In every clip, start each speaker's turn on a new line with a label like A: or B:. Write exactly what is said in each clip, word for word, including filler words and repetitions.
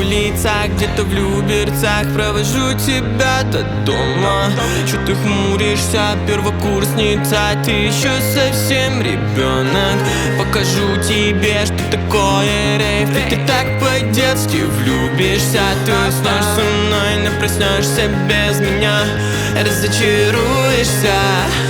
A: улицах, где-то в Люберцах провожу тебя до дома. Чё ты хмуришься, первокурсница, ты еще совсем ребенок. Покажу тебе, что такое рейв. Ты, ты так по-детски влюбишься. Ты уснешь со мной, но проснешься без меня, разочаруешься.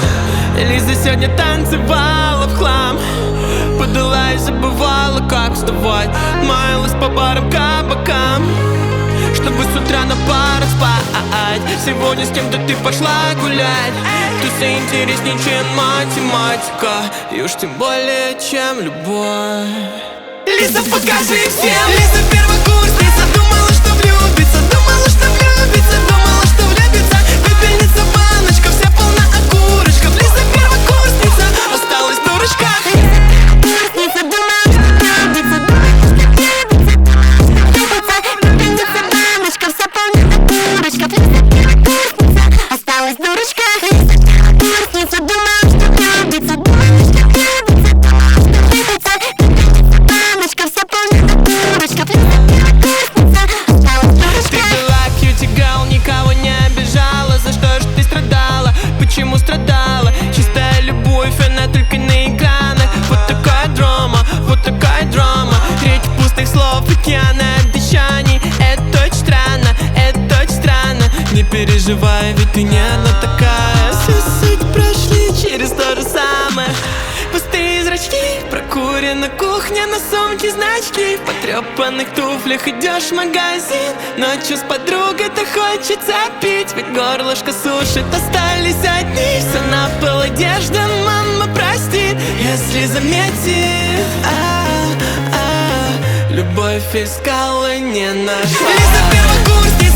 A: Лиза сегодня танцевала в хлам, подалась, забывала, как вставать. Маялась по барам, кабакам, чтобы с утра на пару спать. Сегодня с кем-то ты пошла гулять. Ты интереснее, чем математика, и уж тем более, чем любовь. Лиза, покажи всем. Лиза первокурсница, думала, что влюбится, думала, что влюбится, думала, что влюбится. Пепельница, баночка, вся полна окурочков. Лиза первокурсница, осталась дурочка. Лиза думала, что влюбится, думала, что влюбится. Пепельница, баночка, вся полна окурочков. Лиза первокурсница, осталась дурочка. Лиза первокурсница, думала, что влюбится, думала, что влюбится, думала, что влюбится. Пепельница, баночка, вся полна окурочков. Лиза первокурсница, осталась дурочка. Ты была кьюти-гал, никого не обижала. За что ж ты страдала? Почему страдала? Чистая любовь, она только на экранах. Вот такая драма, вот такая драма. Реки пустых слов, океаны обещаний. Это очень странно, это очень странно. Не переживай, ведь ты не одна такая. Всю суть прошли через то же самое. Пустые зрачки, прокурена кухня, на сумке значки. В потрепанных туфлях идешь в магазин. Ночью с подругой-то хочется пить, ведь горлышко сушит, остались одни. Все на пол одежда, мама простит, если заметит. А-а-а, любовь искала, не нашла. Лиза первокурсница.